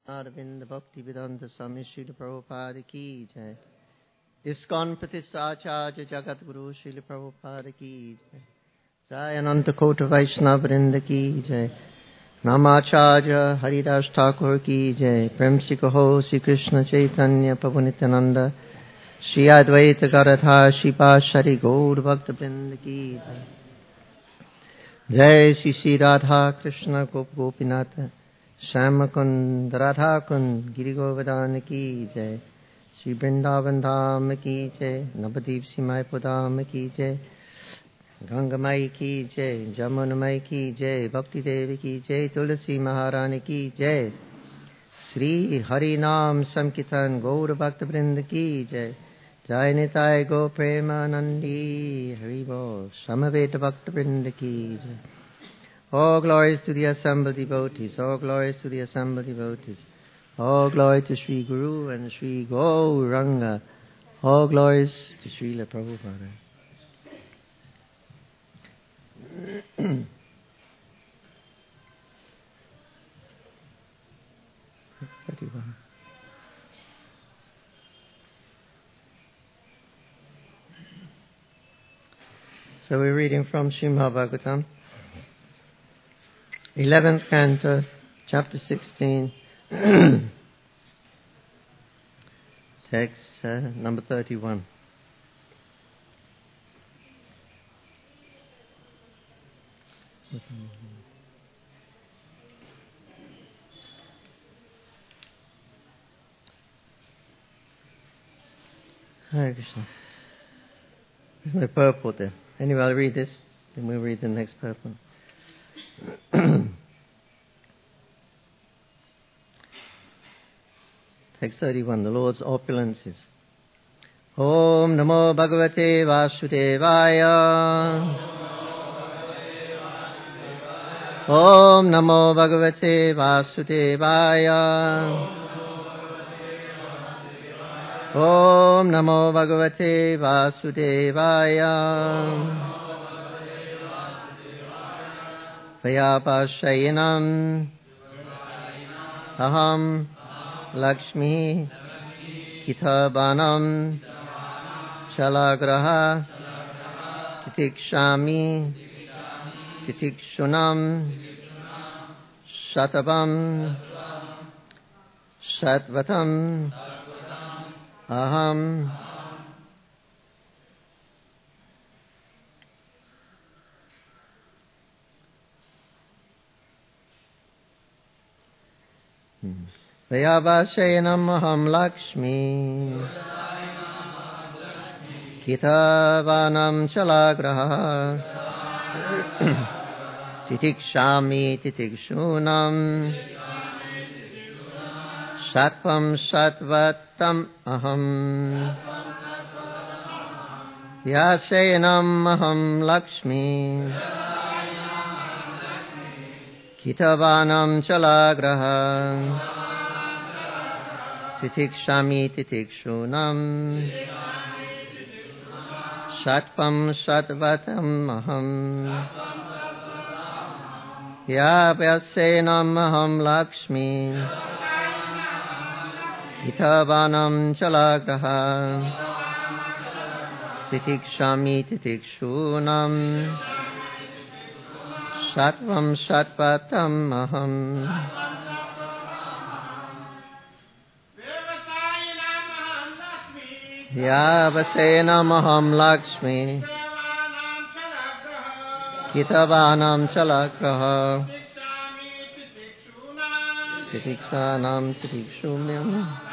Arvind Bhakti Vedanta Swami Srila Prabhupada ki jai. ISKCON Pratisthacharya Jagat Guru Srila Prabhupada ki jai. Jai Ananta Kota Vaishnava Vrinda ki jai. Namacharya Haridas Thakur ki jai. Prem Si Kaho Sri Krishna Chaitanya Prabhu Nityananda Shri Advaita Garadha Shripa Shari Gaur Bhakta Vrinda ki jai. Jai Shri Shri Radha Krishna Gop Gopinath Shama Kund Radha Kund Giri Govardhan ki jai. Shri Vrindavan Dham ki jai. Navadip Simai Padam ki jai. Ganga Mai ki jai. Jamuna Mai ki jai. Bhakti Devi ki jai. Tulasi Maharani ki jai. Shri Hari Nam Sankirtan Gaur Bhakta Vrinda ki jai. Jai Nitai Go Premanandi Hari Bol Samaveta Bhakta Vrinda ki jai. All glories to the assembled devotees, all glories to the assembled devotees, all glory to Sri Guru and Sri Gauranga, all glories to Srila Prabhupada. So we're reading from Srimad Bhagavatam, 11th canto, chapter 16, text number 31. Hare Krishna. There's no purport there. Anyway, I'll read this, then we'll read the next purport. Text 31, the Lord's opulences. Om Namo Bhagavate Vasudevaya. Om Namo Bhagavate Vasudevaya. Om Namo Bhagavate Vasudevaya. Vayapashayanam Aham Lakshmi Kitabanam Shalagraha Titikshami Titikshunam Shatavam Shatvatam Aham Vayavashayanam aham Lakshmi Kitavanam Chalagraha Titikshami Titikshunam Shatvam Shatvatam aham Vyasayanam aham Lakshmi Kitavanam Chalagraha Titikshami Titikshunam Shatvam Shatvatam aham Vyasayanam aham Lakshmi Kitavanam Chalagraha Titikshami Titikshunam Shatvam Shatvatam aham Vyavasayanam aham Lakshmi Kitavanam Chalagraha Titiksanam Titikshunam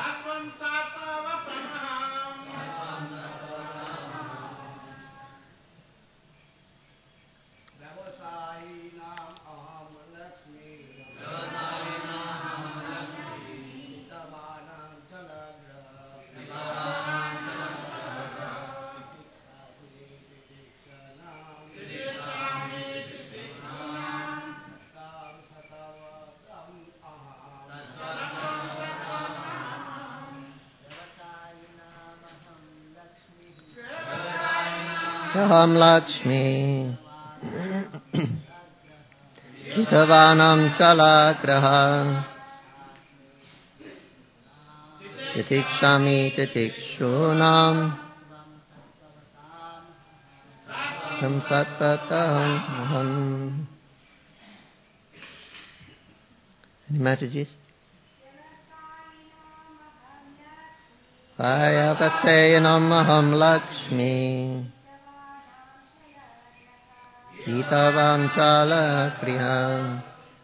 Aham Lakshmi Kitavanam Chalagraha Titikshami titikshunam tam satpatam. Any Mataji's? Ayavaseyanam aham Lakshmi Gitavam Shala Kriham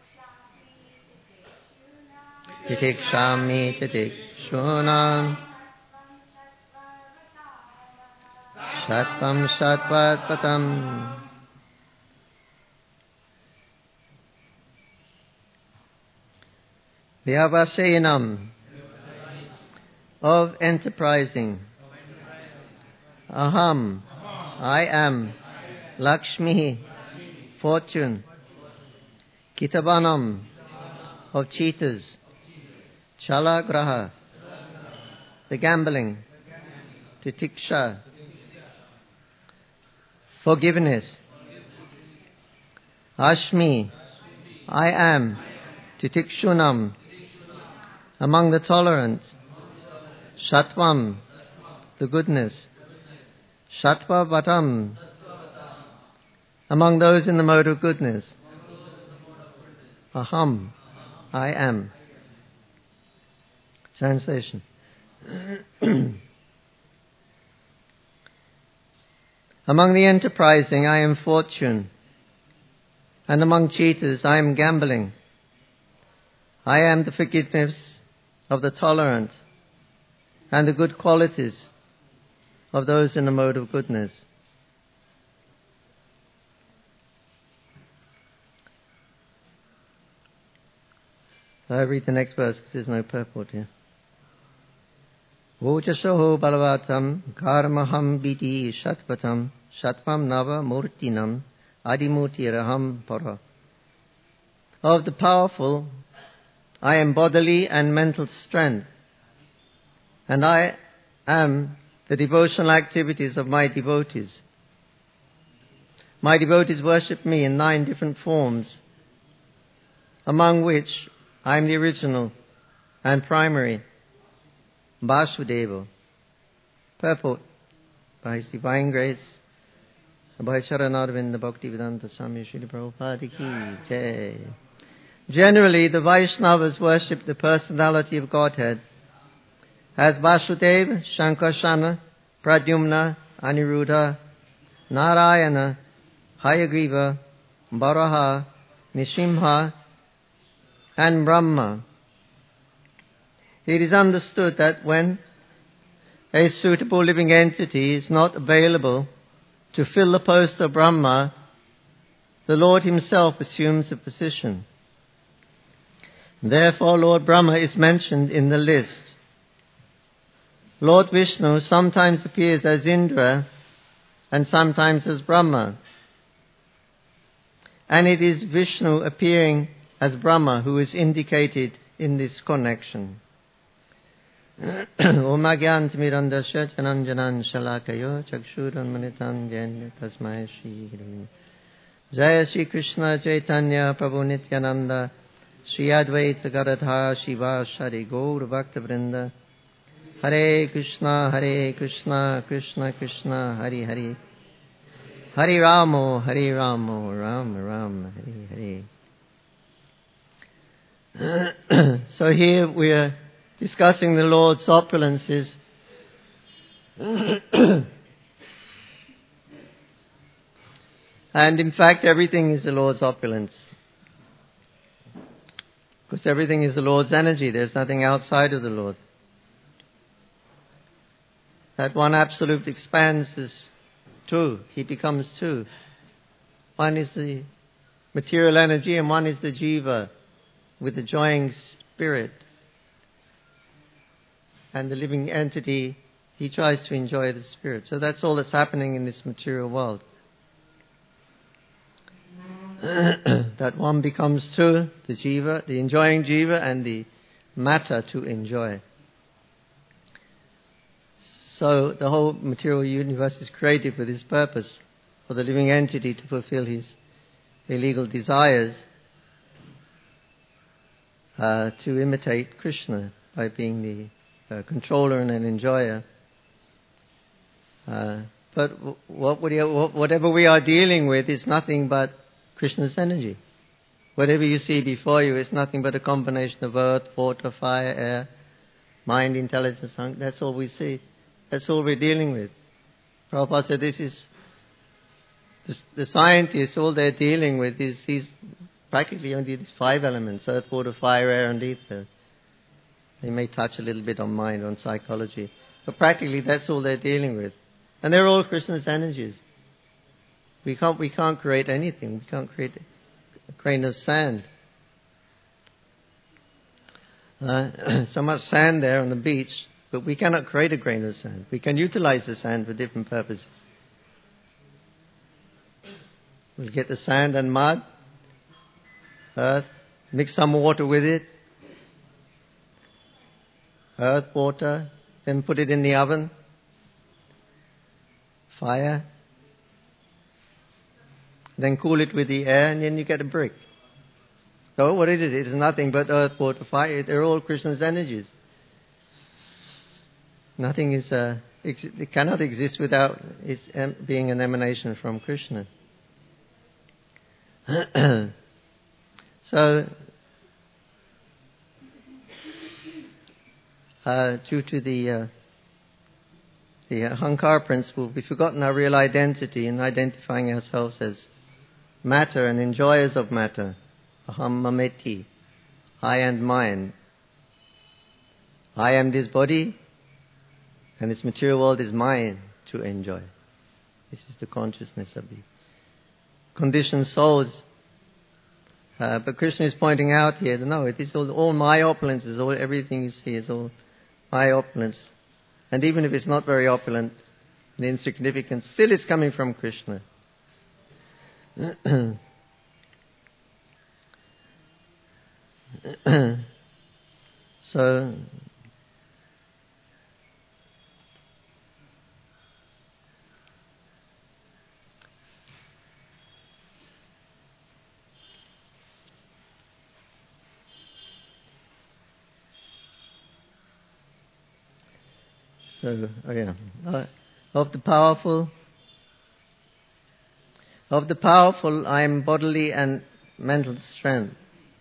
Titikshami titikshunam Sattvam Sattvatpatam. Vyavasayanam, of enterprising. Aham, I am. Lakshmi, fortune. Kitavanam, of cheaters. Chalagraha, the gambling. Titiksha, forgiveness. Ashmi, I am. Titikshunam, among the tolerant. Shatvam, the goodness. Shatvatam, among those in the mode of goodness. Aham, I am. Translation. Among the enterprising I am fortune, and among cheaters I am gambling. I am the forgiveness of the tolerant and the good qualities of those in the mode of goodness. So I read the next verse because there's no purport here. Vojasoho balavatam karmaham biti shatvatam shatvam nava murtinam adimutiraham para. Of the powerful, I am bodily and mental strength, and I am the devotional activities of my devotees. My devotees worship me in 9 different forms, among which I am the original and primary, Vasudeva. Purport by His Divine Grace, by Sharanarvinda Bhaktivedanta Swami Srila Prabhupada Ki Jai. Generally, the Vaishnavas worship the personality of Godhead as Vasudeva, Shankarshana, Pradyumna, Aniruddha, Narayana, Hayagriva, Varaha, Nishimha, and Brahma. It is understood that when a suitable living entity is not available to fill the post of Brahma, the Lord Himself assumes the position. Therefore, Lord Brahma is mentioned in the list. Lord Vishnu sometimes appears as Indra and sometimes as Brahma. And it is Vishnu appearing as Brahma who is indicated in this connection. Om Agyantimirandasya Jananjanan Shalakayo Chakshuran Manitan Janya Tasmai Shri Guru. Jaya Shri Krishna Chaitanya Prabhu Nityananda Shri Advaita Gadadha Shiva Shari Gaur Bhakta Vrinda. Hare Krishna, Krishna Krishna, Hare Hare. Hare Ramo, Rama Rama, Hare Hare. So here we are discussing the Lord's opulences. And in fact, everything is the Lord's opulence. Because everything is the Lord's energy. There's nothing outside of the Lord. That one absolute expands is two. He becomes two. One is the material energy and one is the jiva with the joying spirit. And the living entity, he tries to enjoy the spirit. So that's all that's happening in this material world. That one becomes two, the jiva, the enjoying jiva, and the matter to enjoy. So the whole material universe is created for this purpose, for the living entity to fulfill his illegal desires, to imitate Krishna by being the controller and an enjoyer. But whatever we are dealing with is nothing but Krishna's energy. Whatever you see before you is nothing but a combination of earth, water, fire, air, mind, intelligence. That's all we see. That's all we're dealing with. Prabhupada said this is the scientists, all they're dealing with is practically only these 5 elements: earth, water, fire, air, and ether. They may touch a little bit on mind, on psychology, but practically that's all they're dealing with. And they're all Krishna's energies. We can't create anything. We can't create a grain of sand. So much sand there on the beach, but we cannot create a grain of sand. We can utilize the sand for different purposes. We'll get the sand and mud, earth, mix some water with it, earth, water, then put it in the oven, fire, then cool it with the air, and then you get a brick. So what it is nothing but earth, water, fire. They're all Krishna's energies. Nothing is, it cannot exist without its being an emanation from Krishna. So, due to the Ahankara principle, we've forgotten our real identity in identifying ourselves as matter and enjoyers of matter. Aham mameti, I and mine. I am this body, and this material world is mine to enjoy. This is the consciousness of the conditioned souls. But Krishna is pointing out here, no, it is all my opulence, everything you see is all my opulence. And even if it's not very opulent and insignificant, still it's coming from Krishna. So, of the powerful, I am bodily and mental strength.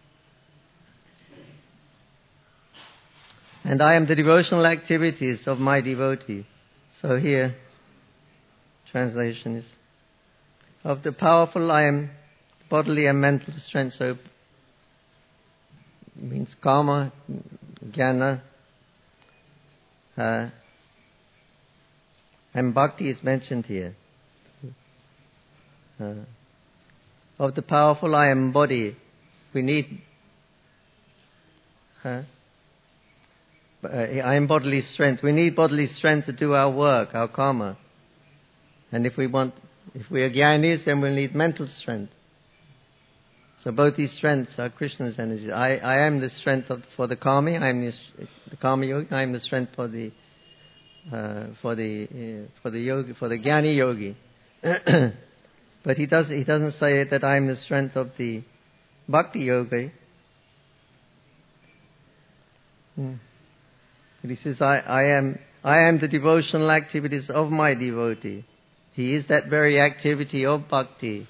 And I am the devotional activities of my devotee. So here, translation is, of the powerful, I am bodily and mental strength. So, means karma, jnana, and bhakti is mentioned here. Of the powerful, I am body. We need... I am bodily strength. We need bodily strength to do our work, our karma. And if we are jnanis, then we'll need mental strength. So both these strengths are Krishna's energy. I am the strength for the karmi. I am the karma yogi. I am the strength for the yogi, for the jnani yogi. But he doesn't say that I am the strength of the bhakti yogi. He says, I am the devotional activities of my devotee. He is that very activity of bhakti.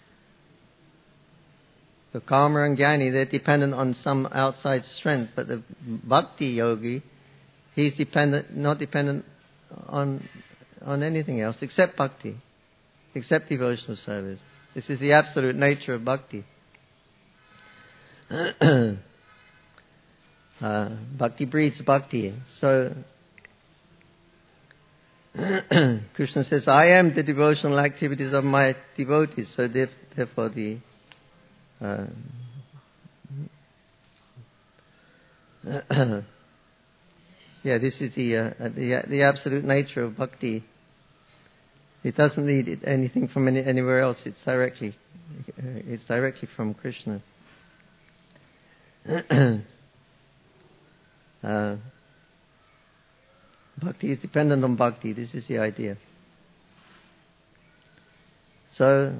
The karma and jnani, they're dependent on some outside strength, but the bhakti yogi, he's not dependent on anything else except bhakti, except devotional service. This is the absolute nature of bhakti. Bhakti breeds bhakti. So Krishna says, I am the devotional activities of my devotees. So therefore the this is the absolute nature of bhakti. It doesn't need anything from anywhere else. It's directly from Krishna. Bhakti is dependent on bhakti. This is the idea. So,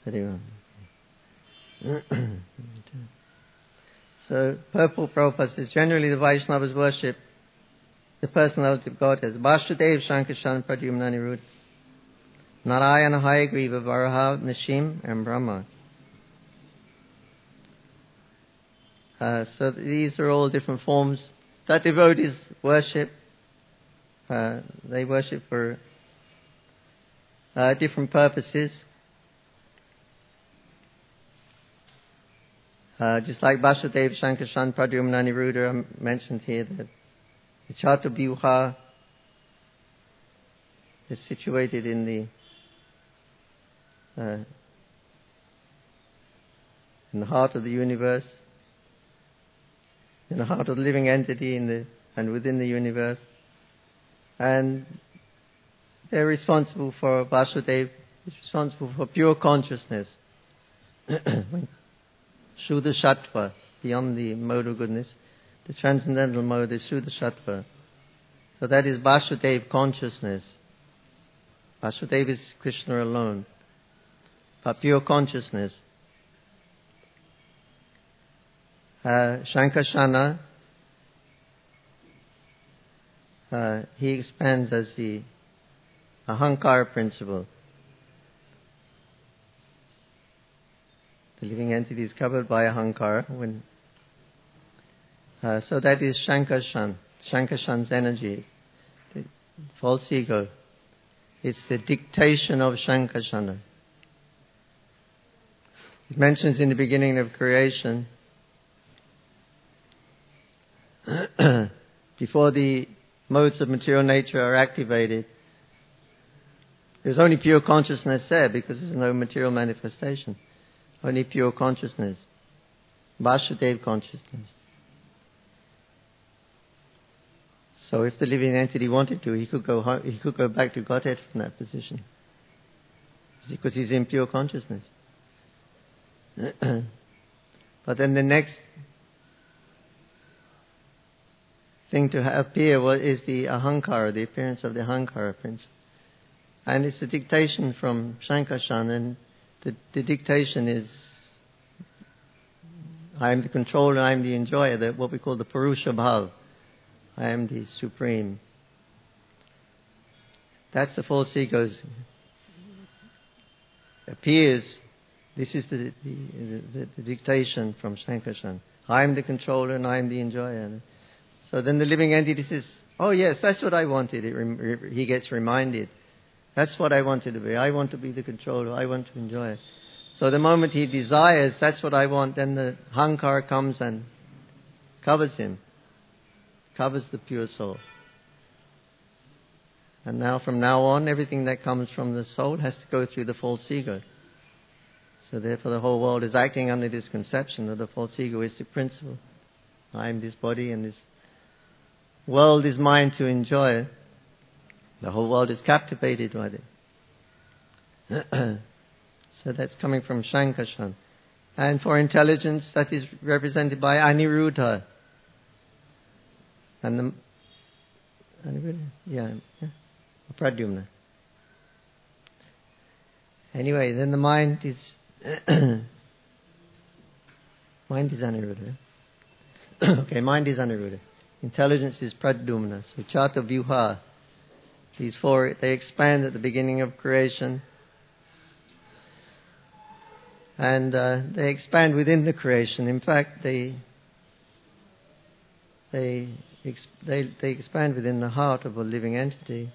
Very well. So, purport Prabhupada says, generally the Vaishnavas worship the personality of God as Vasudev, Shankarshan, Pradyumna, Aniruddha, Narayana, Hayagriva, Varaha, Nishim, and Brahma. So these are all different forms that devotees worship. They worship for different purposes. Just like Vasudev, Shankarshan, Pradyumna, Aniruddha mentioned here, that the Chaturvyuha is situated in the heart of the universe, in the heart of the living entity and within the universe. And they're responsible for, Vasudev is responsible for pure consciousness. Shuddha Sattva, beyond the mode of goodness. The transcendental mode is Shuddha Sattva. So that is Vasudev consciousness. Vasudev is Krishna alone. But pure consciousness. Shankarsana, he expands as the Ahankara principle. The living entity is covered by Ahankara. So that is Shankarshan. Shankarshan's energy, the false ego. It's the dictation of Shankarsana. It mentions in the beginning of creation, before the modes of material nature are activated, there's only pure consciousness there because there's no material manifestation. Only pure consciousness. Vasudev consciousness. So if the living entity wanted to, he could go back to Godhead from that position. Because he's in pure consciousness. But then the next thing to appear is the Ahankara, the appearance of the Ahankara principle. And it's a dictation from Shankarshan, and the dictation is, I am the controller, I am the enjoyer, what we call the Purusha Bhav. I am the supreme. That's the false ego's appears. This is the dictation from Shankarshan. I am the controller and I am the enjoyer. So then the living entity says, oh yes, that's what I wanted. He gets reminded. That's what I wanted to be. I want to be the controller. I want to enjoy it. So the moment he desires, that's what I want, then the Ahankara comes and covers him. Covers the pure soul. And now from now on, everything that comes from the soul has to go through the false ego. So therefore the whole world is acting under this conception of the false egoistic principle. I am this body and this world is mine to enjoy. The whole world is captivated by it. So that's coming from Shankarshan. And for intelligence, that is represented by Aniruddha. And Pradyumna. Anyway, then the mind is Aniruddha. Okay, mind is Aniruddha. Intelligence is Pradyumna. So Chaturvyuha. These four, they expand at the beginning of creation. And they expand within the creation. In fact, they expand within the heart of a living entity.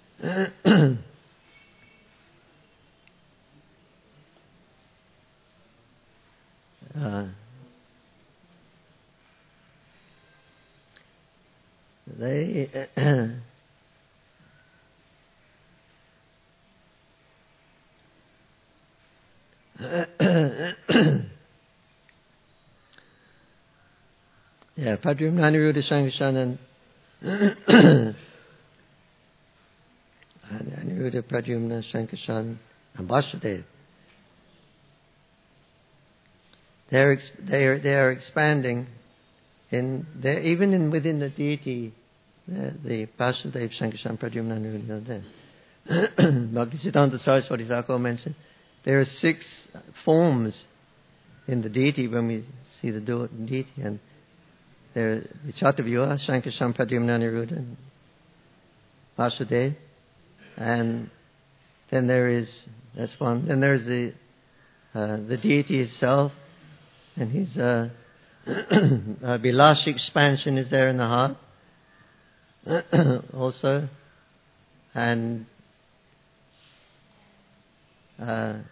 Pradyumna, Aniruddha, Shankarshan, and Aniruddha, Pradyumna, Shankarshan, and Vasudev. They are expanding within the deity. The Vasudev, Shankarshan, Pradyumna, Aniruddha are there. Bhaktisiddhanta Saraswati Thakur mentions there are 6 forms in the deity when we see the deity, and there are the Chatuvyuha, Shankasham, Pradyumna, Aniruddha, and Vasudeva, and then there is, that's one, then there is the deity itself, and his Vilash expansion is there in the heart also, and another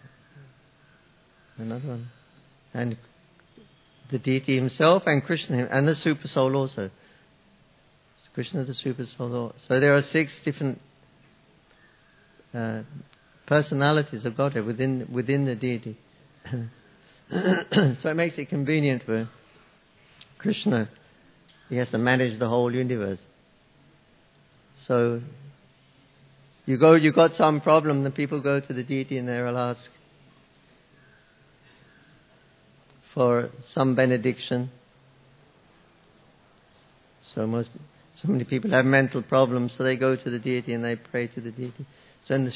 one, and the deity himself, and Krishna, and the super soul also. Krishna, the super soul. So there are 6 different personalities of Godhead within the deity. So it makes it convenient for Krishna. He has to manage the whole universe. So you got some problem, the people go to the deity and they'll ask for some benediction. So many people have mental problems, so they go to the deity and they pray to the deity. So in the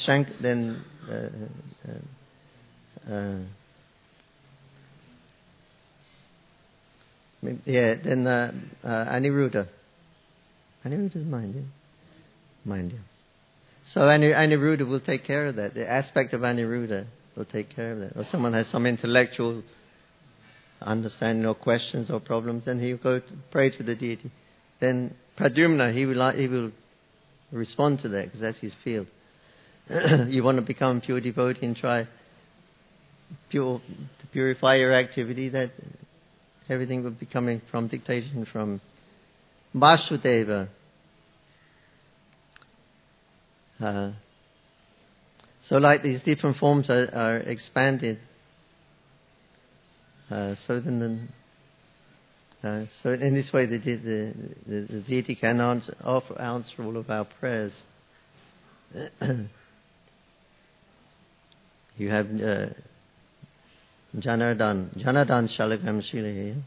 Aniruddha. Aniruddha is mind, yeah. Mind, yeah. So Aniruddha will take care of that. The aspect of Aniruddha will take care of that. Or someone has some intellectual understanding or questions or problems, then he will go to pray to the deity. Then Pradyumna, he will respond to that because that's his field. You want to become pure devotee and try to purify your activity, that everything will be coming from dictation from Vasudeva. So like these different forms are expanded. So in this way the deity can answer all of our prayers. You have Janardhan Shalagram Shila here.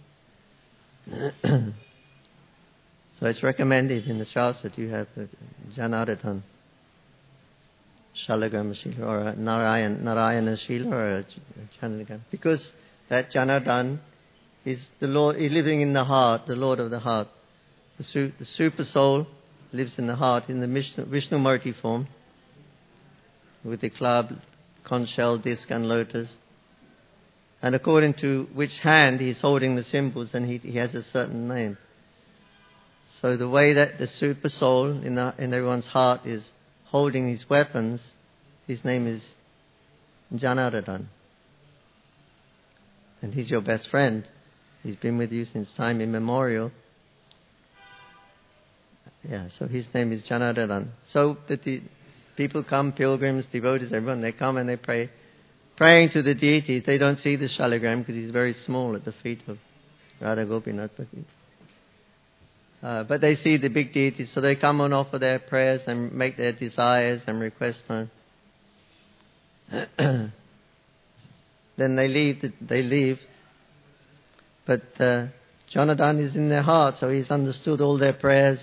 So it's recommended in the Shastra you have Janardhan Shalagram Shila or Narayana Shila or Janardhan, because that Janardhan is the Lord, is living in the heart, the Lord of the heart. The super soul lives in the heart in the Vishnu Murti form, with the club, conch shell, disc and lotus. And according to which hand he's holding the symbols, and he has a certain name. So the way that the super soul in everyone's heart is holding his weapons, his name is Janardhan. And he's your best friend. He's been with you since time immemorial. Yeah, so his name is Janardhan. So that the people come, pilgrims, devotees, everyone, they come and they pray. Praying to the deity, they don't see the shalagram because he's very small at the feet of Radha Gopinath. But they see the big deity, so they come and offer their prayers and make their desires and requests known. Then they leave. But Janardhan is in their heart, so he's understood all their prayers.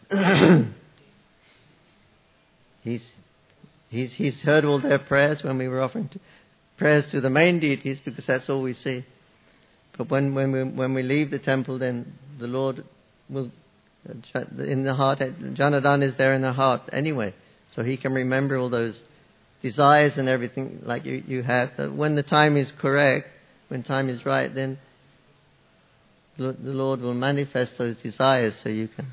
He's heard all their prayers when we were offering prayers to the main deities, because that's all we see. But when we leave the temple, then the Lord will in the heart. Janardhan is there in the heart anyway, so he can remember all those desires and everything like you have. When the time is correct, when time is right, then the Lord will manifest those desires, so you can.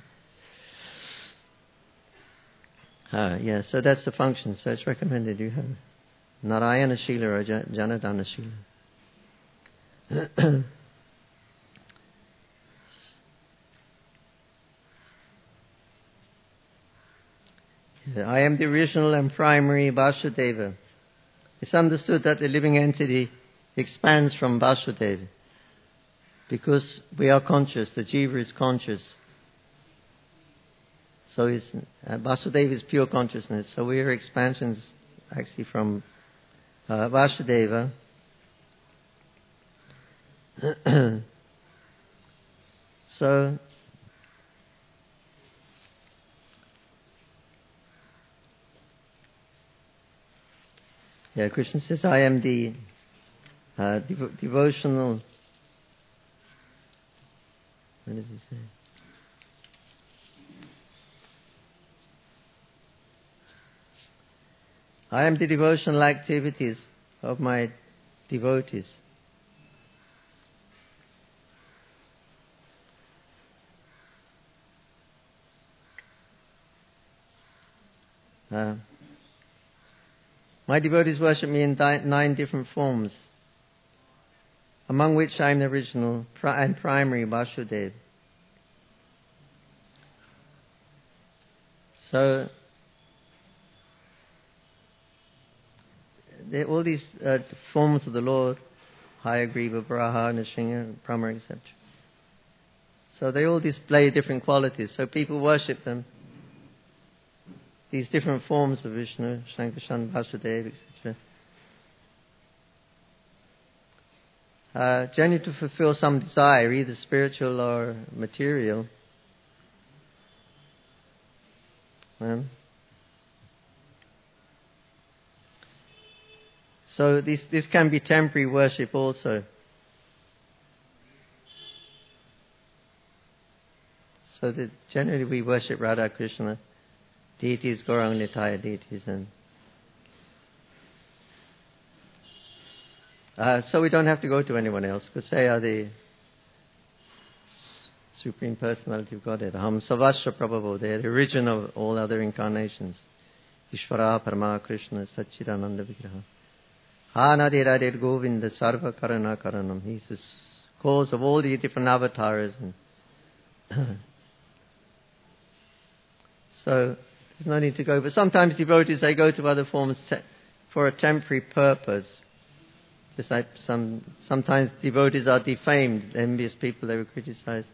Yeah, so that's the function. So it's recommended you have Narayana Shila or Janardhana Shila. I am the original and primary Vasudeva. It's understood that the living entity expands from Vasudeva because we are conscious, the jiva is conscious. So Vasudeva is pure consciousness. So we are expansions actually from Vasudeva. So Yeah, Krishna says, I am the devotional... What does he say? I am the devotional activities of my devotees. My devotees worship me in 9 different forms, among which I am the original and primary Vasudeva. So, all these forms of the Lord, Hayagriva, Varaha, Nrsimha, Brahma, etc. So they all display different qualities. So people worship them, these different forms of Vishnu, Sankarshan, Vasudeva, etc. Generally to fulfill some desire, either spiritual or material. So this can be temporary worship also. So that generally we worship Radha Krishna, deities, Gauranga Nitaya deities, and so we don't have to go to anyone else, because they are the Supreme Personality of Godhead. Aham Savasya Prabhavo, they are the origin of all other incarnations. Ishvara Parama Krishna Satchidananda Vigraha. Hanadiradir Govinda Sarva Karana Karanam. He's the cause of all the different avatars. And so there's no need to go. But sometimes devotees, they go to other forms for a temporary purpose. Just like sometimes devotees are defamed, envious people, they were criticized.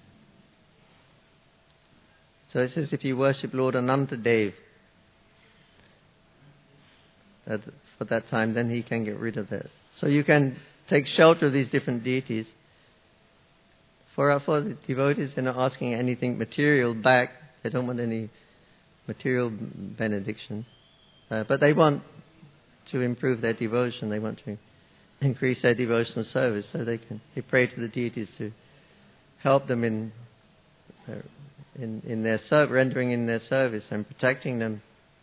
So it says if you worship Lord Anantadev for that time, then he can get rid of that. So you can take shelter of these different deities. For the devotees, they're not asking anything material back. They don't want any material benedictions. But they want to improve their devotion. They want to increase their devotional service, so they pray to the deities to help them in their rendering in their service and protecting them.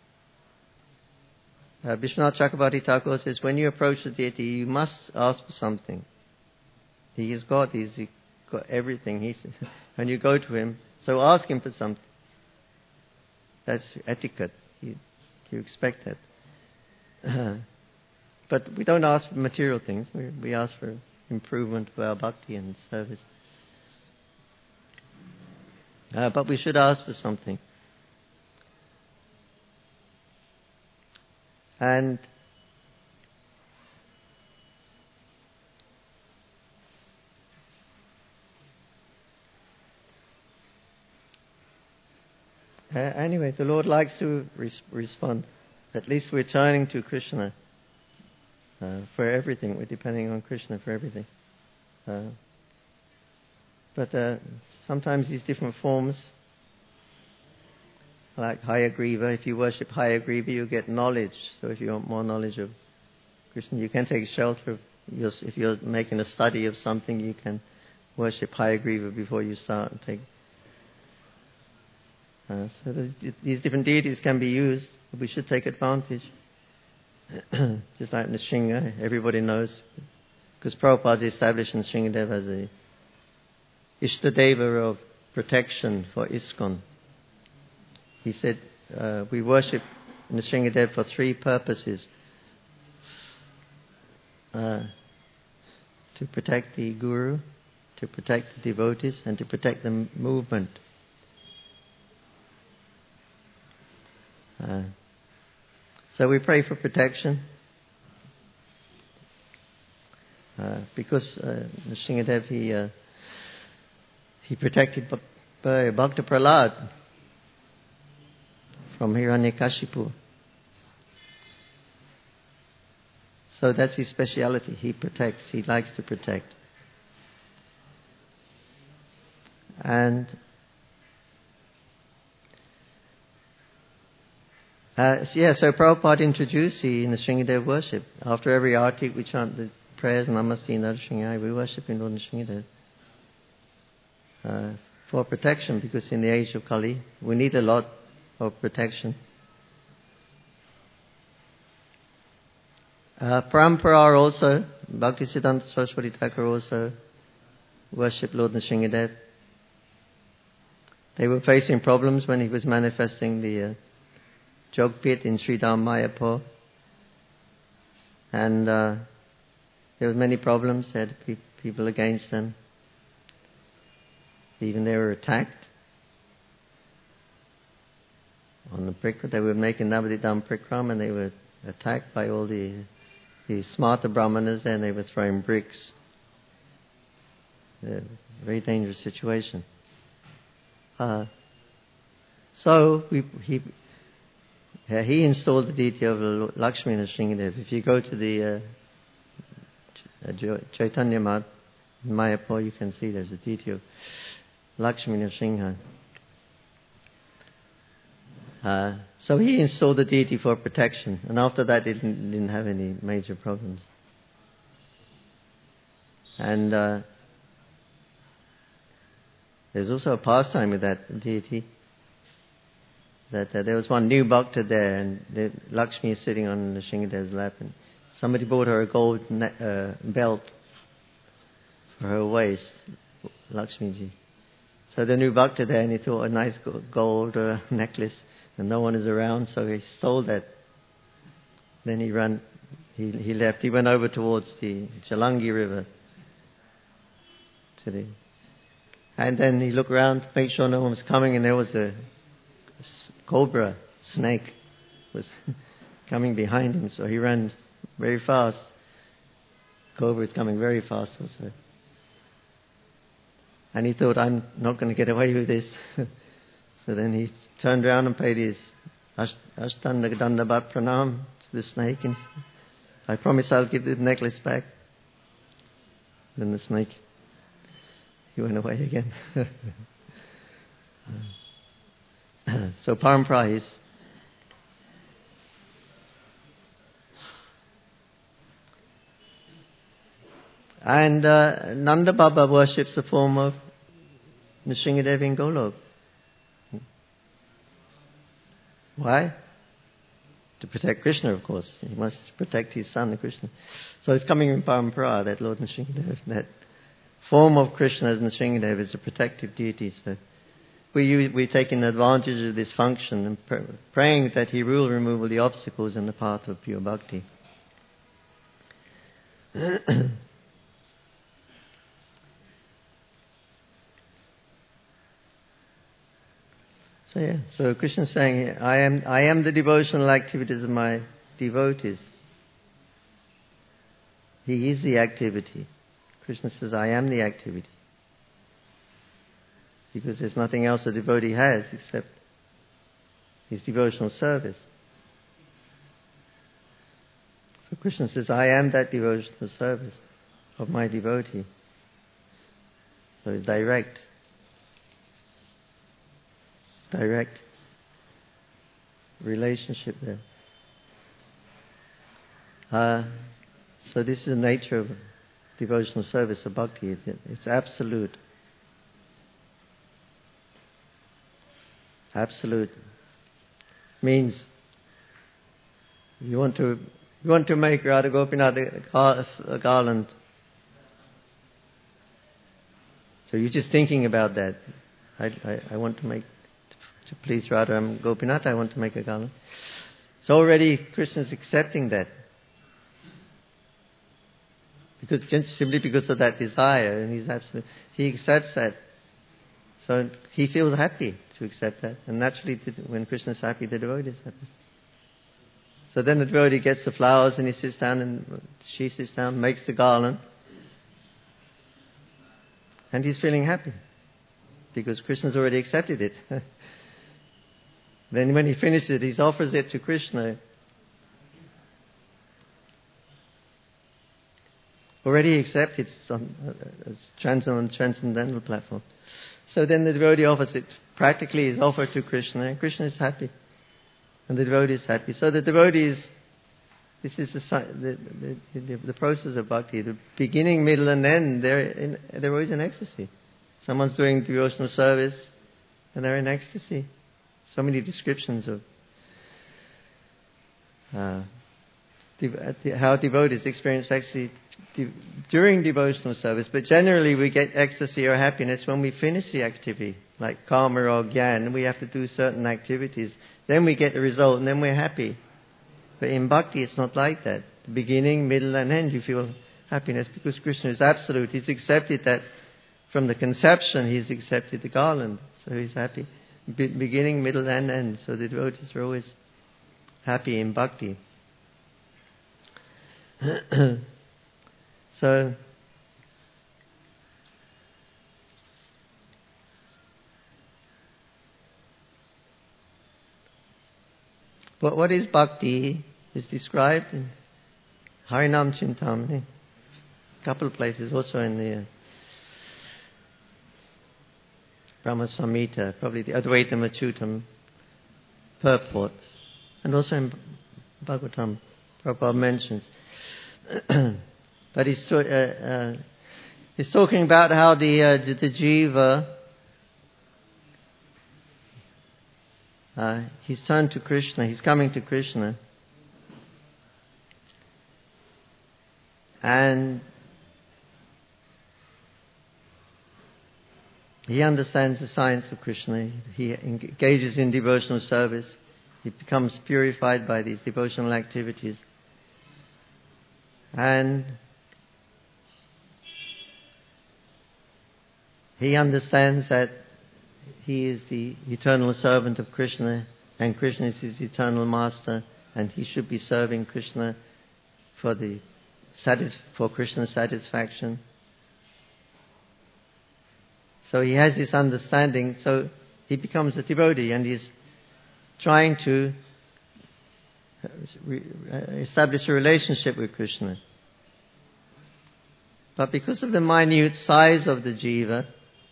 Vishwanath Chakravarti Thakur says, when you approach the deity, you must ask for something. He is God. He's got everything. And you go to him, so ask him for something. That's etiquette. You expect that. But we don't ask for material things. We ask for improvement of our bhakti and service. But we should ask for something. And anyway, the Lord likes to respond. At least we're turning to Krishna for everything. We're depending on Krishna for everything. But sometimes these different forms, like Hayagriva, if you worship Hayagriva, you get knowledge. So if you want more knowledge of Krishna, you can take shelter of if you're making a study of something, you can worship Hayagriva before you start and take. So these different deities can be used. We should take advantage. Just like Nrsimha, everybody knows, because Prabhupada established Nrsimhadev as a Ishtadeva of protection for ISKCON. He said, we worship Nrsimhadev for 3 purposes. To protect the Guru, to protect the devotees, and to protect the movement. So we pray for protection. Because Nrsimhadev, he protected Bhakta Prahlad from Hiranyakashipu. So that's his speciality. He protects. He likes to protect. And So Prabhupada introduced the Nrsingadev worship. After every artik, we chant the prayers, Namaste Nrsingadev. We worship in Lord Nrsingadev. For protection, because in the age of Kali, we need a lot of protection. Parampara also, Bhaktisiddhanta Saraswati Thakur also worshipped Lord Nrsingadev. They were facing problems when he was manifesting the Jogpit in Sridham Mayapur. And there were many problems. They had people against them. Even they were attacked. On the Prikram, they were making Navadidam Prikram, and they were attacked by all the smarter Brahmanas, and they were throwing bricks. A very dangerous situation. So he installed the deity of Lakshmi Nrsingadev. If you go to the Chaitanya Math in Mayapur, you can see there's a deity of Lakshmi Nrsinga. So he installed the deity for protection, and after that it didn't have any major problems. And there's also a pastime with that deity, that there was one new bhakta there, and Lakshmi is sitting on Nrsingadev's lap, and somebody brought her a gold belt for her waist, Lakshmi ji. So the new bhakta there, and he thought a nice gold necklace, and no one is around, so he stole that. Then he left. He went over towards the Jalangi river. And then he looked around to make sure no one was coming, and there was a cobra snake was coming behind him, so he ran very fast. Cobra is coming very fast also. And he thought, I'm not going to get away with this. So then he turned around and paid his Ashtanga Dandabat Pranam to the snake, and I promise I'll give the necklace back. Then the snake, he went away again. So Parampara is and Nanda Baba worships the form of Nrsingadev in Golok. Why? To protect Krishna, of course. He must protect his son, Krishna. So it's coming in Parampara that Lord Nrsingadev, that form of Krishna as Nrsingadev is a protective deity. So we're taking advantage of this function and praying that he will remove all the obstacles in the path of pure bhakti. So Krishna is saying, I am the devotional activities of my devotees. He is the activity. Krishna says, I am the activity. Because there's nothing else a devotee has except his devotional service. So Krishna says, I am that devotional service of my devotee. So it's direct relationship there. So this is the nature of devotional service of bhakti. It's absolute. Absolute means you want to make Radha Gopinath a garland. So you're just thinking about that. I want to make, to please Radha Gopinath, I want to make a garland. So already Krishna's accepting that. Simply because of that desire, and he accepts that. So he feels happy to accept that. And naturally, when Krishna is happy, the devotee is happy. So then the devotee gets the flowers, and he sits down, and she sits down, makes the garland. And he's feeling happy, because Krishna's already accepted it. Then when he finishes it, he offers it to Krishna. Already accepted, it's transcendental platform. So then the devotee offers it. Practically is offered to Krishna, and Krishna is happy. and the devotee is happy. So the devotees, this is the process of bhakti. The beginning, middle and end, they're always in ecstasy. Someone's doing devotional service and they're in ecstasy. So many descriptions of how devotees experience ecstasy during devotional service. But generally we get ecstasy or happiness when we finish the activity, like karma or gyan. We have to do certain activities. Then we get the result and then we're happy. But in bhakti it's not like that. The beginning, middle and end you feel happiness because Krishna is absolute. He's accepted that from the conception, he's accepted the garland. So he's happy. Beginning, middle and end. So the devotees are always happy in bhakti. So but what is bhakti is described in Harinam Chintamani, a couple of places, also in the Brahma Samhita, probably the Advaita Achyutam purport, and also in Bhagavatam, Prabhupada mentions. But he's talking about how the jiva, he's turned to Krishna, he's coming to Krishna, and he understands the science of Krishna. He engages in devotional service. He becomes purified by these devotional activities. And he understands that he is the eternal servant of Krishna and Krishna is his eternal master and he should be serving Krishna for Krishna's satisfaction. So he has this understanding, so he becomes a devotee and he's trying to establish a relationship with Krishna. But because of the minute size of the jiva,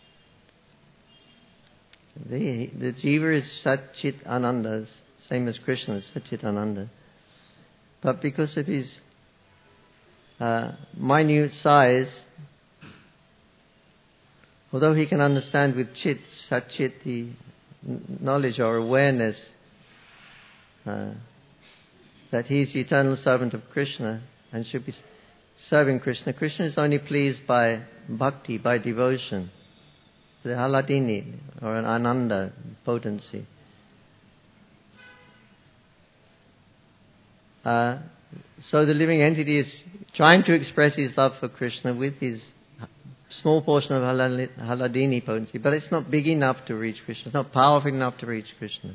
the jiva is Sat Chit Ananda, same as Krishna is Sat Chit Ananda. But because of his minute size, although he can understand with Chit, Sat Chit, the knowledge or awareness that he is the eternal servant of Krishna and should be serving Krishna. Krishna is only pleased by bhakti, by devotion, the haladini or an ananda potency. So the living entity is trying to express his love for Krishna with his small portion of haladini potency, but it's not big enough to reach Krishna. It's not powerful enough to reach Krishna.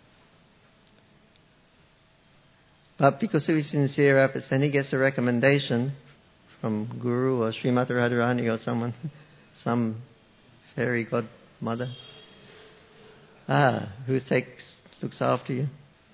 But because of his sincere efforts, then he gets a recommendation from Guru or Srimati Radharani or someone, some fairy godmother, who looks after you.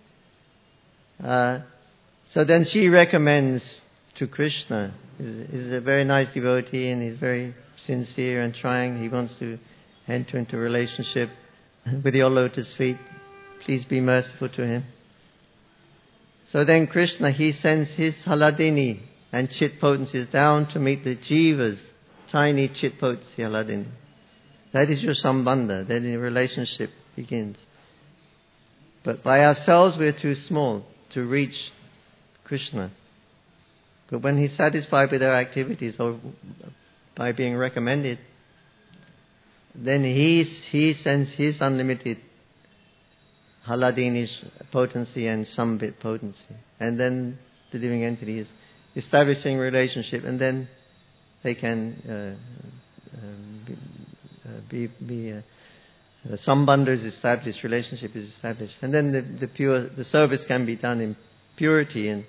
So then she recommends to Krishna. He's a very nice devotee and he's very sincere and trying. He wants to enter into a relationship with your lotus feet. Please be merciful to him. So then Krishna, he sends his haladini and chit potencies down to meet the jiva's tiny chit potency haladini. That is your sambandha. Then the relationship begins. But by ourselves we're too small to reach Krishna. But when he's satisfied with our activities or by being recommended, then he sends his unlimited haladini potency and sambit potency. And then the living entity is establishing relationship, and then they can sambandha is established, relationship is established. And then the service can be done in purity and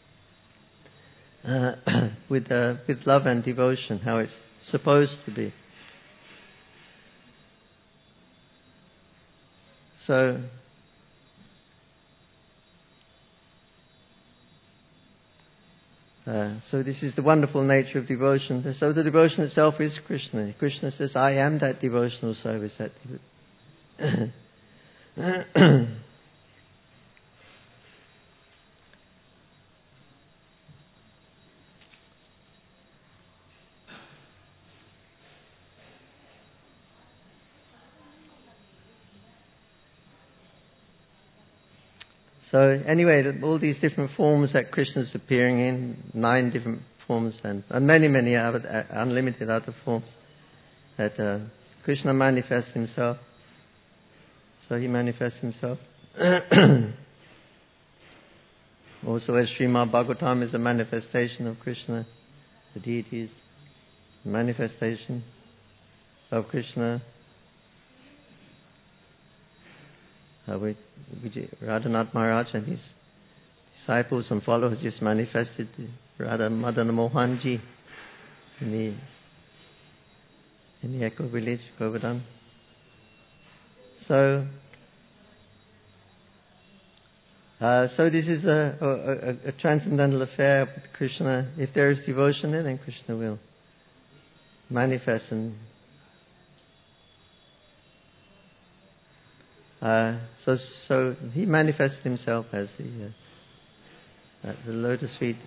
with love and devotion, how it's supposed to be. So this is the wonderful nature of devotion. So the devotion itself is Krishna. Krishna says, I am that devotional service. So anyway, all these different forms that Krishna is appearing in, 9 different forms and many other, unlimited other forms that Krishna manifests himself. So he manifests himself. Also, as Srimad Bhagavatam is a manifestation of Krishna, the deities, manifestation of Krishna. Radhanath Maharaj and his disciples and followers just manifested Radha Madana Mohanji in the Echo village, Govardhan. So this is a transcendental affair with Krishna. If there is devotion in it, then Krishna will manifest. And so he manifested himself as the lotus feet,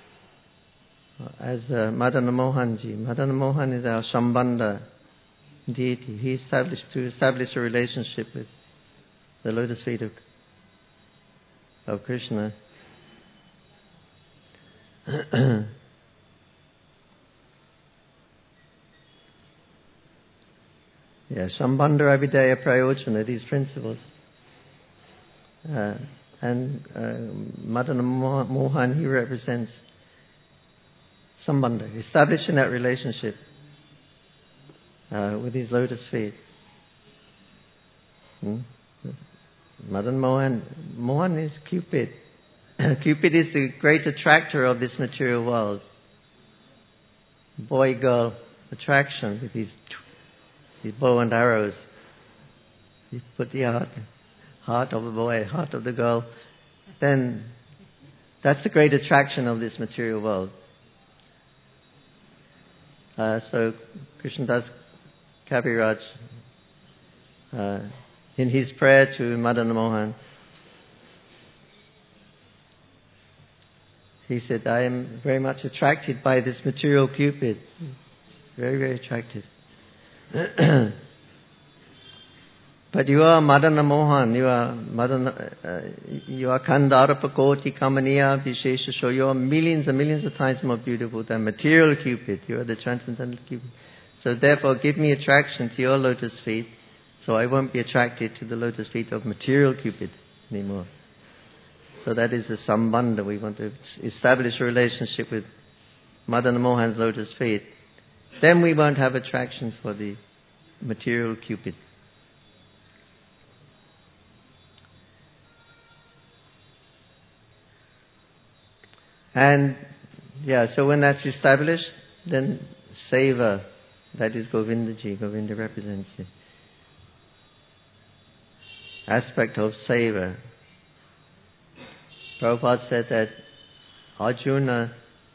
as Madana Mohanji. Madana Mohan is our Shambhanda deity. He established a relationship with the lotus feet of Krishna. Shambhanda Abhidaya Prayojana, these principles. And Madana Mohan, he represents Sambandha, establishing that relationship with his lotus feet. Madan Mohan is Cupid. Cupid is the great attractor of this material world. Boy-girl attraction with his bow and arrows. You put the heart of the boy, heart of the girl. Then that's the great attraction of this material world. So Krishnadas Kaviraj, in his prayer to Madana Mohan, he said, I am very much attracted by this material Cupid. It's very, very attractive. But you are Madana Mohan, you are Kandarapa Koti Kamaniya Vishesha. So you are millions and millions of times more beautiful than material Cupid. You are the transcendental Cupid. So therefore give me attraction to your lotus feet, so I won't be attracted to the lotus feet of material Cupid anymore. So that is the Sambandha. We want to establish a relationship with Madana Mohan's lotus feet. Then we won't have attraction for the material Cupid. And so when that's established, then Seva, that is Govindaji. Govinda represents the aspect of Seva. Prabhupada said that Arjuna,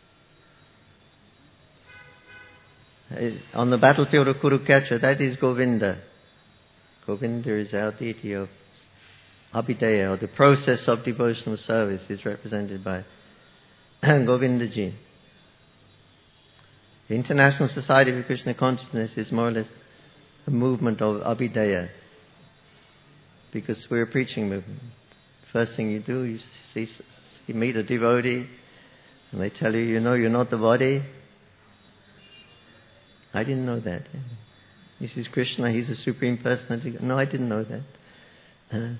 on the battlefield of Kurukshetra, that is Govinda. Govinda is our deity of Abhidaya, or the process of devotional service is represented by Govindaji. The International Society for Krishna Consciousness is more or less a movement of Abhidaya, because we're a preaching movement. First thing you do, you meet a devotee, and they tell you, you're not the body. I didn't know that. This is Krishna, he's the Supreme Personality. No, I didn't know that.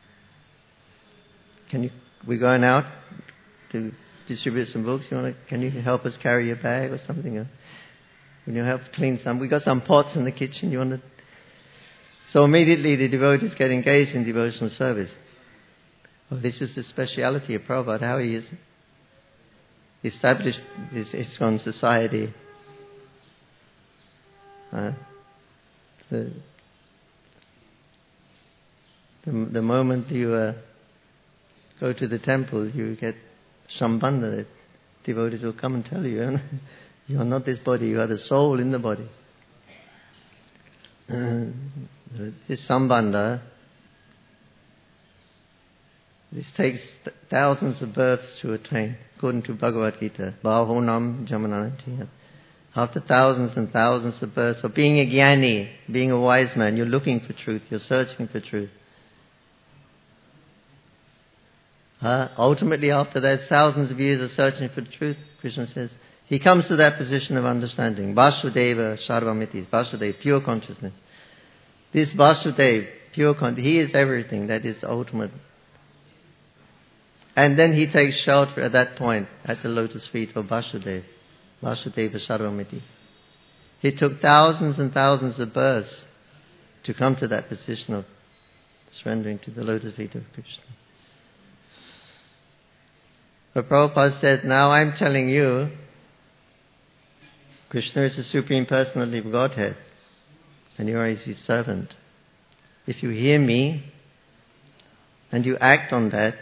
We're going out to distribute some books. Can you help us carry your bag or something? Can you help clean some? We got some pots in the kitchen. So immediately the devotees get engaged in devotional service. This is the speciality of Prabhupada, how he has established this ISKCON society. The moment you go to the temple, you get Shambhanda, that devotees will come and tell you, you are not this body, you are the soul in the body. This Sambandha, this takes thousands of births to attain, according to Bhagavad Gita. Bahonam Jamananati. After thousands and thousands of births, of being a jnani, being a wise man, you're looking for truth, you're searching for truth. Ultimately, after those thousands of years of searching for the truth, Krishna says, he comes to that position of understanding. Vasudeva Sarvamiti, Vasudeva, pure consciousness. This Vasudeva, pure consciousness, he is everything, that is ultimate. And then he takes shelter at that point, at the lotus feet of Vasudeva, Vasudeva Sarvamiti. It took thousands and thousands of births to come to that position of surrendering to the lotus feet of Krishna. But Prabhupada said, now I'm telling you, Krishna is the Supreme Personality of Godhead, and you are his servant. If you hear me, and you act on that,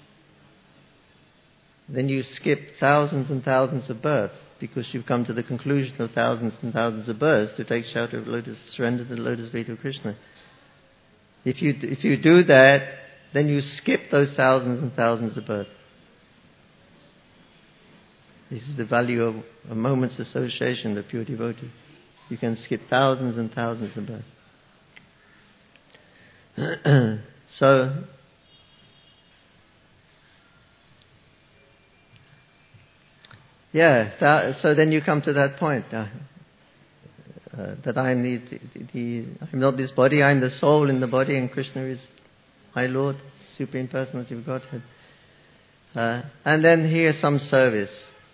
then you skip thousands and thousands of births, because you've come to the conclusion of thousands and thousands of births to take shelter of lotus, surrender to the lotus feet of Krishna. If you do that, then you skip those thousands and thousands of births. This is the value of a moment's association with pure devotee. You can skip thousands and thousands of births. So then you come to that point that I'm I'm not this body, I'm the soul in the body, and Krishna is my Lord, Supreme Personality of Godhead. And then here's some service.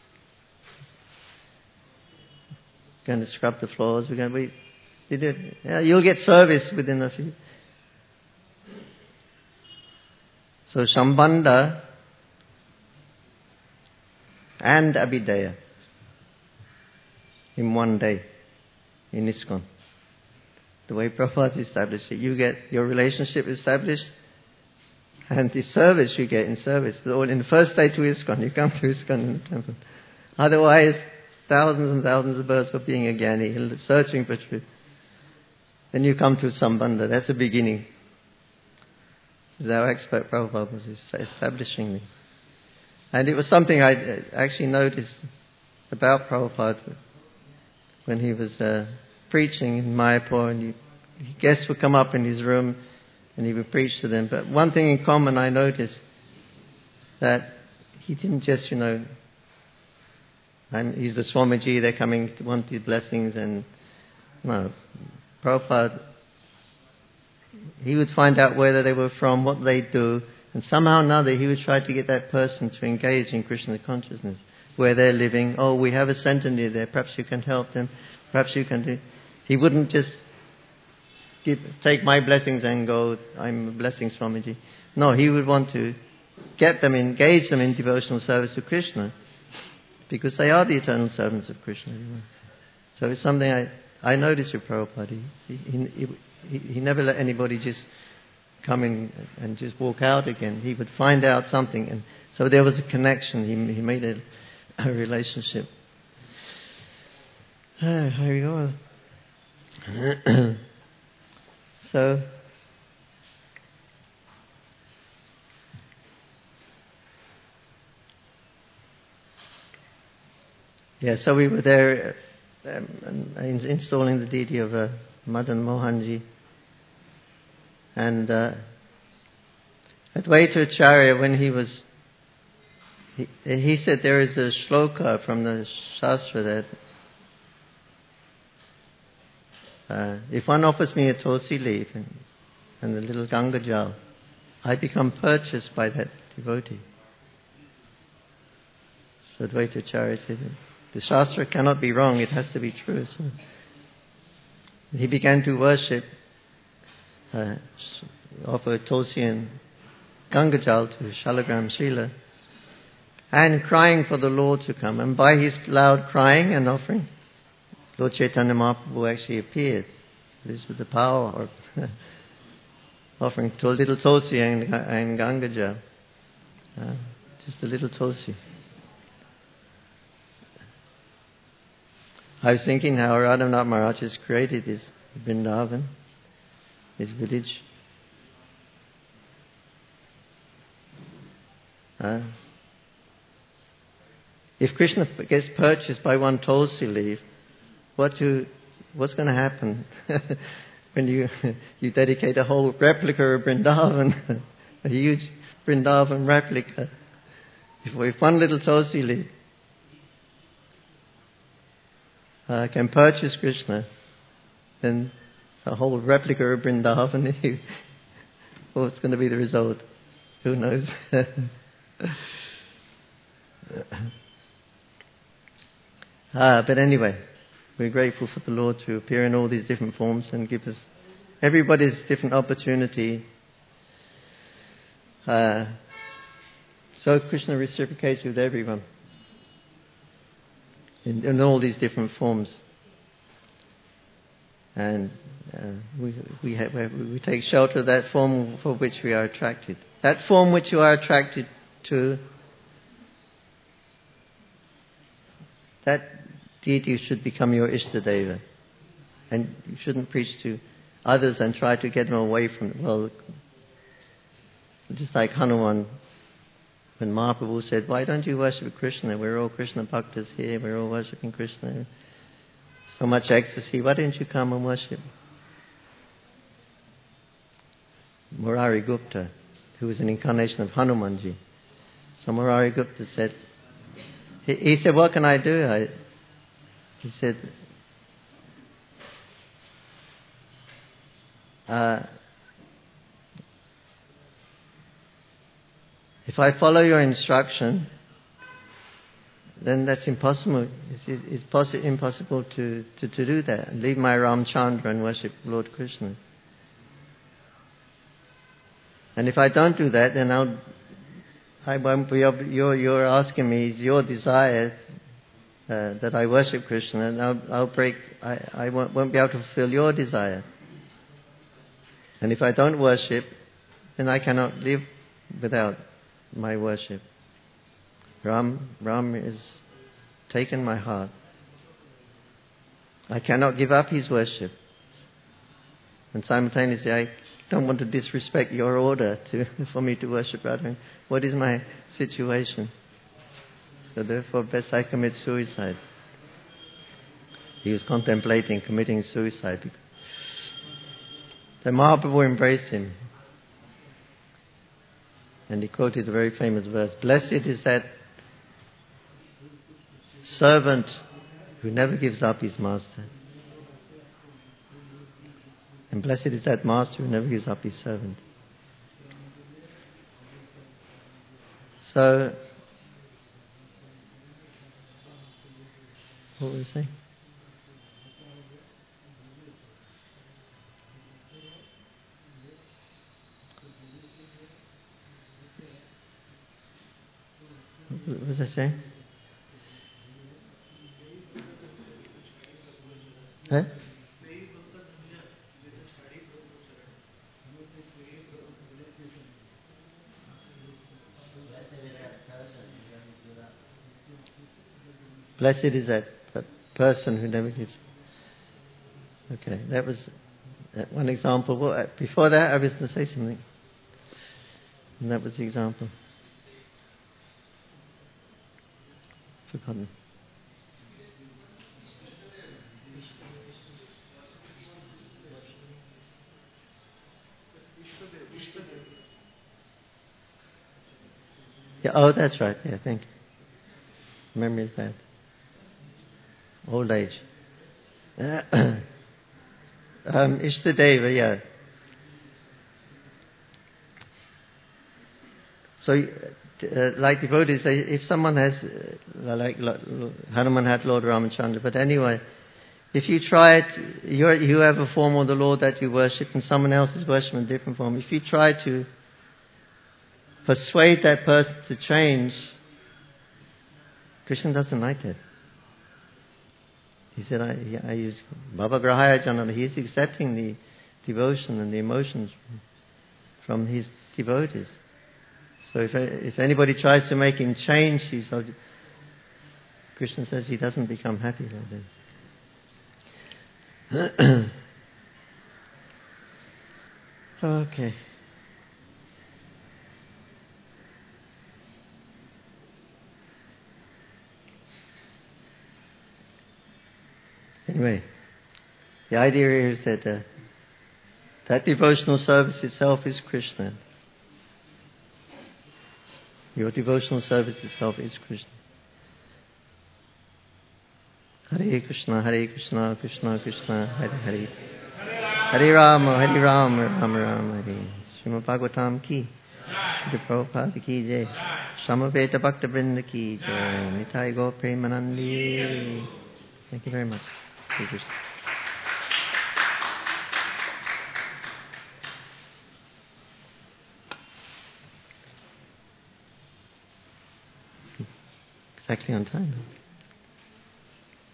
We're going to scrub the floors. You'll get service within a few. So Shambhanda and Abhidheya in one day in ISKCON. The way Prabhupada established it. You get your relationship established and the service you get in service. So in the first day to ISKCON, you come to ISKCON in the temple. Otherwise, thousands and thousands of births for being a Jnani, searching for truth. Then you come to Sambandha. That's the beginning. This is how expert Prabhupada was establishing me. And it was something I actually noticed about Prabhupada when he was preaching in Mayapur, and guests would come up in his room and he would preach to them. But one thing in common I noticed, that he didn't just, and he's the Swamiji, they're coming to want these blessings, and no, Prabhupada, he would find out where they were from, what they do, and somehow or another he would try to get that person to engage in Krishna consciousness, where they're living. Oh, we have a center near there, perhaps you can help them, perhaps you can do. He wouldn't just take my blessings and go, I'm a blessing Swamiji. No, he would want to get them, engage them in devotional service to Krishna, because they are the eternal servants of Krishna. So it's something I noticed with Prabhupada. He never let anybody just come in and just walk out again. He would find out something, and so there was a connection. He made a relationship. Here we go. So so we were there installing the deity of Madan Mohanji. And at Vaitacharya, when he said there is a shloka from the Shastra that if one offers me a tulsi leaf and a little Ganga Jal, I become purchased by that devotee. So Vaitacharya said, the Shastra cannot be wrong, it has to be true. So he began to worship, offer tulsi and Ganga Jal to Shalagram Srila, and crying for the Lord to come. And by his loud crying and offering, Lord Chaitanya Mahaprabhu actually appeared. This was the power of offering to a little tulsi and Ganga Jal. Just a little tulsi. I was thinking how Radhanath Maharaj has created this Vrindavan, this village. If Krishna gets purchased by one tulsi leaf, what's going to happen when you dedicate a whole replica of Vrindavan, a huge Vrindavan replica. If one little tulsi leaf can purchase Krishna, then a whole replica of Vrindavan, what's going to be the result? Who knows? But anyway, we're grateful for the Lord to appear in all these different forms and give us everybody's different opportunity. So Krishna reciprocates with everyone in all these different forms. And we take shelter of that form for which we are attracted. That form which you are attracted to, that deity should become your Ishtadeva. And you shouldn't preach to others and try to get them away from it. Well, just like Hanuman, when Mahaprabhu said, why don't you worship Krishna? We're all Krishna bhaktas here, we're all worshipping Krishna. So much ecstasy, why don't you come and worship? Murari Gupta, who was an incarnation of Hanumanji. So Murari Gupta said, he said, what can I do? He said, if I follow your instruction, then that's impossible. It's impossible to do that. Leave my Ramchandra and worship Lord Krishna. And if I don't do that, then I won't be able, you're asking me, your desire that I worship Krishna, and I won't be able to fulfill your desire. And if I don't worship, then I cannot live without my worship. Ram has taken my heart. I cannot give up his worship. And simultaneously, I don't want to disrespect your order for me to worship Radha. What is my situation? So therefore, best I commit suicide. He was contemplating committing suicide. So Mahaprabhu embraced him. And he quoted a very famous verse. Blessed is that servant who never gives up his master. And blessed is that master who never gives up his servant. So, what were we saying? What was I saying? Huh? Blessed is that person who never gives. Okay, that was one example. Well, before that, I was going to say something. And that was the example. Forgotten. Yeah, oh, that's right. Yeah, thank you. Memory is bad. Old age. Ishtadeva, yeah. So, like devotees, if someone has, like Hanuman had Lord Ramachandra, but anyway, if you try it, you have a form of the Lord that you worship and someone else is worshiping a different form. If you try to persuade that person to change, Krishna doesn't like that. He said, I use Bhava Grahaya Janana. He is accepting the devotion and the emotions from his devotees. So if anybody tries to make him change, Krishna says he doesn't become happy like that. Okay. Anyway, the idea here is that that devotional service itself is Krishna. Your devotional service itself is Krishna. Hare Krishna, Krishna Krishna, Hare Hare. Hare Rama, Rama Rama, Hare. Srimad Bhagavatam ki, Srila Prabhupada ki jai. Samaveta Bhakta Vrinda ki jai. Nitai Gaur Premanandi. Thank you very much. Hare Krishna. Exactly on time.